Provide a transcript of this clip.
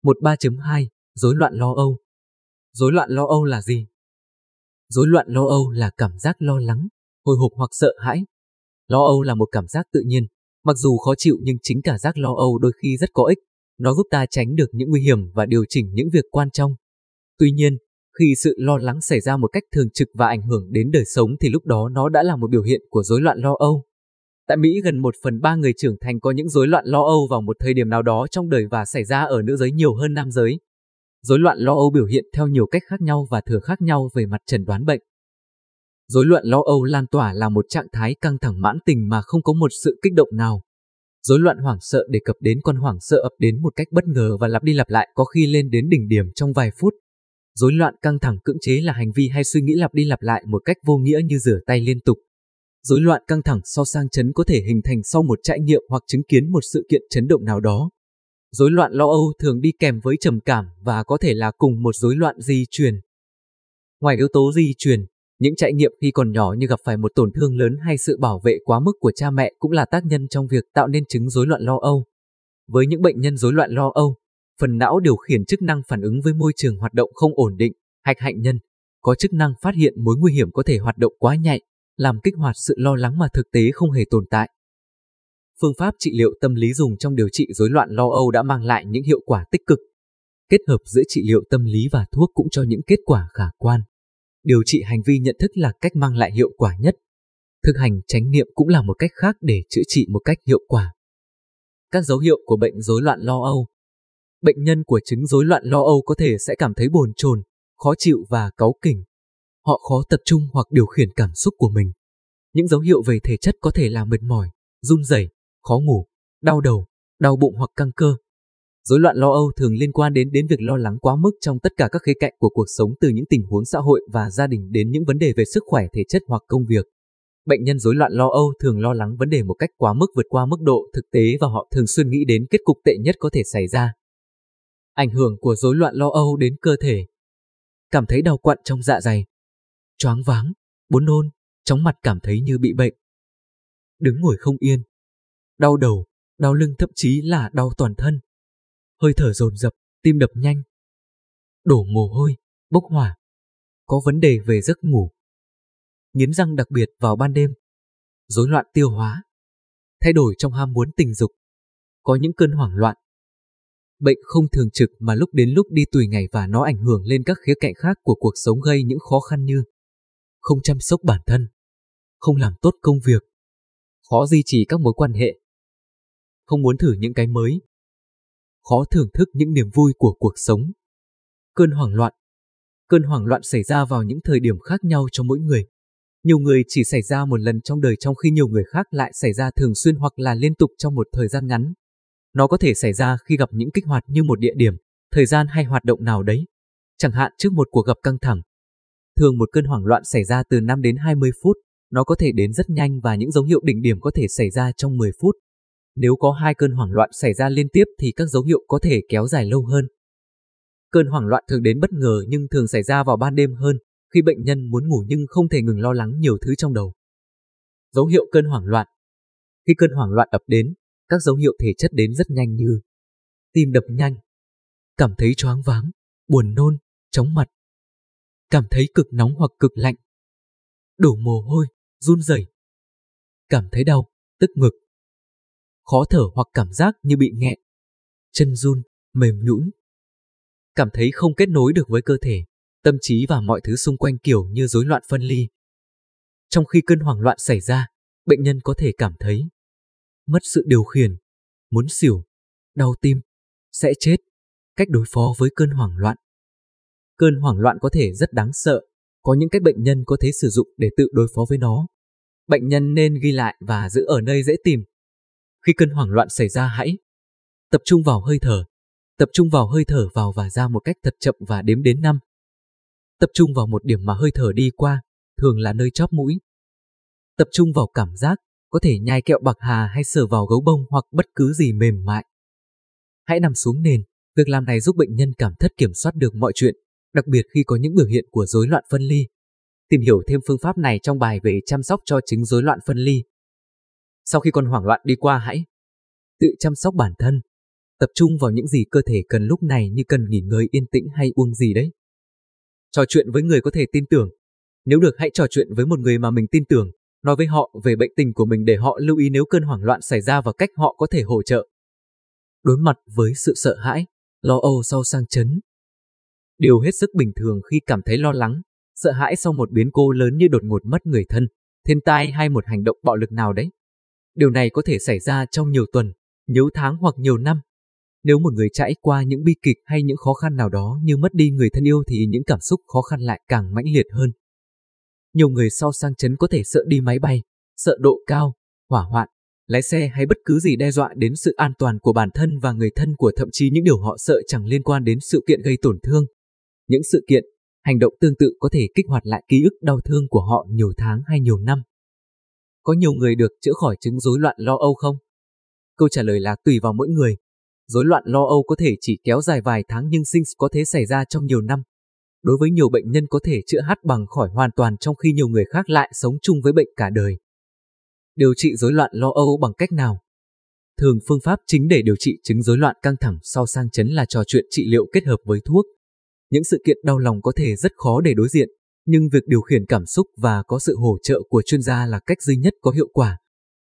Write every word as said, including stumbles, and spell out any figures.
mười ba chấm hai Rối loạn lo âu. Rối loạn lo âu là gì? Rối loạn lo âu là cảm giác lo lắng, hồi hộp hoặc sợ hãi. Lo âu là một cảm giác tự nhiên, mặc dù khó chịu nhưng chính cảm giác lo âu đôi khi rất có ích. Nó giúp ta tránh được những nguy hiểm và điều chỉnh những việc quan trọng. Tuy nhiên, khi sự lo lắng xảy ra một cách thường trực và ảnh hưởng đến đời sống thì lúc đó nó đã là một biểu hiện của rối loạn lo âu. Tại Mỹ, gần một phần ba người trưởng thành có những rối loạn lo âu vào một thời điểm nào đó trong đời và xảy ra ở nữ giới nhiều hơn nam giới. Rối loạn lo âu biểu hiện theo nhiều cách khác nhau và thường khác nhau về mặt chẩn đoán bệnh. Rối loạn lo âu lan tỏa là một trạng thái căng thẳng mãn tình mà không có một sự kích động nào. Rối loạn hoảng sợ đề cập đến con hoảng sợ ập đến một cách bất ngờ và lặp đi lặp lại, có khi lên đến đỉnh điểm trong vài phút. Rối loạn căng thẳng cưỡng chế là hành vi hay suy nghĩ lặp đi lặp lại một cách vô nghĩa như rửa tay liên tục. Rối loạn căng thẳng sau sang chấn có thể hình thành sau một trải nghiệm hoặc chứng kiến một sự kiện chấn động nào đó. Rối loạn lo âu thường đi kèm với trầm cảm và có thể là cùng một rối loạn di truyền. Ngoài yếu tố di truyền, những trải nghiệm khi còn nhỏ như gặp phải một tổn thương lớn hay sự bảo vệ quá mức của cha mẹ cũng là tác nhân trong việc tạo nên chứng rối loạn lo âu. Với những bệnh nhân rối loạn lo âu, phần não điều khiển chức năng phản ứng với môi trường hoạt động không ổn định, hạch hạnh nhân, có chức năng phát hiện mối nguy hiểm có thể hoạt động quá nhạy, làm kích hoạt sự lo lắng mà thực tế không hề tồn tại. Phương pháp trị liệu tâm lý dùng trong điều trị rối loạn lo âu đã mang lại những hiệu quả tích cực. Kết hợp giữa trị liệu tâm lý và thuốc cũng cho những kết quả khả quan. Điều trị hành vi nhận thức là cách mang lại hiệu quả nhất. Thực hành chánh niệm cũng là một cách khác để chữa trị một cách hiệu quả. Các dấu hiệu của bệnh rối loạn lo âu. Bệnh nhân của chứng rối loạn lo âu có thể sẽ cảm thấy bồn chồn, khó chịu và cáu kỉnh. Họ khó tập trung hoặc điều khiển cảm xúc của mình. Những dấu hiệu về thể chất có thể là mệt mỏi, run rẩy, khó ngủ, đau đầu, đau bụng hoặc căng cơ. Rối loạn lo âu thường liên quan đến đến việc lo lắng quá mức trong tất cả các khía cạnh của cuộc sống, từ những tình huống xã hội và gia đình đến những vấn đề về sức khỏe thể chất hoặc công việc. Bệnh nhân rối loạn lo âu thường lo lắng vấn đề một cách quá mức, vượt qua mức độ thực tế và họ thường xuyên nghĩ đến kết cục tệ nhất có thể xảy ra. Ảnh hưởng của rối loạn lo âu đến cơ thể. Cảm thấy đau quặn trong dạ dày, choáng váng, buồn nôn, chóng mặt, cảm thấy như bị bệnh. Đứng ngồi không yên, đau đầu, đau lưng, thậm chí là đau toàn thân. Hơi thở dồn dập, tim đập nhanh. Đổ mồ hôi, bốc hỏa. Có vấn đề về giấc ngủ. Nghiến răng đặc biệt vào ban đêm. Rối loạn tiêu hóa. Thay đổi trong ham muốn tình dục. Có những cơn hoảng loạn. Bệnh không thường trực mà lúc đến lúc đi tùy ngày và nó ảnh hưởng lên các khía cạnh khác của cuộc sống, gây những khó khăn như không chăm sóc bản thân, không làm tốt công việc, khó duy trì các mối quan hệ, không muốn thử những cái mới, khó thưởng thức những niềm vui của cuộc sống. Cơn hoảng loạn. Cơn hoảng loạn xảy ra vào những thời điểm khác nhau cho mỗi người. Nhiều người chỉ xảy ra một lần trong đời, trong khi nhiều người khác lại xảy ra thường xuyên hoặc là liên tục trong một thời gian ngắn. Nó có thể xảy ra khi gặp những kích hoạt như một địa điểm, thời gian hay hoạt động nào đấy, chẳng hạn trước một cuộc gặp căng thẳng. Thường một cơn hoảng loạn xảy ra từ năm đến hai mươi phút, nó có thể đến rất nhanh và những dấu hiệu đỉnh điểm có thể xảy ra trong mười phút. Nếu có hai cơn hoảng loạn xảy ra liên tiếp thì các dấu hiệu có thể kéo dài lâu hơn. Cơn hoảng loạn thường đến bất ngờ nhưng thường xảy ra vào ban đêm hơn, khi bệnh nhân muốn ngủ nhưng không thể ngừng lo lắng nhiều thứ trong đầu. Dấu hiệu cơn hoảng loạn. Khi cơn hoảng loạn ập đến, các dấu hiệu thể chất đến rất nhanh như tim đập nhanh, cảm thấy choáng váng, buồn nôn, chóng mặt, cảm thấy cực nóng hoặc cực lạnh, đổ mồ hôi, run rẩy, cảm thấy đau, tức ngực, khó thở hoặc cảm giác như bị nghẹn, chân run, mềm nhũn, cảm thấy không kết nối được với cơ thể, tâm trí và mọi thứ xung quanh, kiểu như rối loạn phân ly. Trong khi cơn hoảng loạn xảy ra, bệnh nhân có thể cảm thấy mất sự điều khiển, muốn xỉu, đau tim, sẽ chết. Cách đối phó với cơn hoảng loạn. Cơn hoảng loạn có thể rất đáng sợ, có những cách bệnh nhân có thể sử dụng để tự đối phó với nó. Bệnh nhân nên ghi lại và giữ ở nơi dễ tìm. Khi cơn hoảng loạn xảy ra, hãy tập trung vào hơi thở. Tập trung vào hơi thở vào và ra một cách thật chậm và đếm đến năm. Tập trung vào một điểm mà hơi thở đi qua, thường là nơi chóp mũi. Tập trung vào cảm giác, có thể nhai kẹo bạc hà hay sờ vào gấu bông hoặc bất cứ gì mềm mại. Hãy nằm xuống nền. Việc làm này giúp bệnh nhân cảm thất kiểm soát được mọi chuyện, đặc biệt khi có những biểu hiện của rối loạn phân ly. Tìm hiểu thêm phương pháp này trong bài về chăm sóc cho chứng rối loạn phân ly. Sau khi cơn hoảng loạn đi qua, hãy tự chăm sóc bản thân. tập trung vào những gì cơ thể cần lúc này, như cần nghỉ ngơi yên tĩnh hay uống gì đấy. Trò chuyện với người có thể tin tưởng. Nếu được, hãy trò chuyện với một người mà mình tin tưởng, nói với họ về bệnh tình của mình để họ lưu ý nếu cơn hoảng loạn xảy ra và cách họ có thể hỗ trợ. Đối mặt với sự sợ hãi, lo âu sau sang chấn. Điều hết sức bình thường khi cảm thấy lo lắng, sợ hãi sau một biến cố lớn như đột ngột mất người thân, thiên tai hay một hành động bạo lực nào đấy. Điều này có thể xảy ra trong nhiều tuần, nhiều tháng hoặc nhiều năm. Nếu một người trải qua những bi kịch hay những khó khăn nào đó như mất đi người thân yêu thì những cảm xúc khó khăn lại càng mãnh liệt hơn. Nhiều người sau sang chấn có thể sợ đi máy bay, sợ độ cao, hỏa hoạn, lái xe hay bất cứ gì đe dọa đến sự an toàn của bản thân và người thân của, thậm chí những điều họ sợ chẳng liên quan đến sự kiện gây tổn thương. Những sự kiện, hành động tương tự có thể kích hoạt lại ký ức đau thương của họ nhiều tháng hay nhiều năm. Có nhiều người được chữa khỏi chứng rối loạn lo âu không? Câu trả lời là tùy vào mỗi người. Rối loạn lo âu có thể chỉ kéo dài vài tháng nhưng sinh có thể xảy ra trong nhiều năm. Đối với nhiều bệnh nhân có thể chữa hát bằng khỏi hoàn toàn, trong khi nhiều người khác lại sống chung với bệnh cả đời. Điều trị rối loạn lo âu bằng cách nào? Thường phương pháp chính để điều trị chứng rối loạn căng thẳng sau sang chấn là trò chuyện trị liệu kết hợp với thuốc. Những sự kiện đau lòng có thể rất khó để đối diện, nhưng việc điều khiển cảm xúc và có sự hỗ trợ của chuyên gia là cách duy nhất có hiệu quả.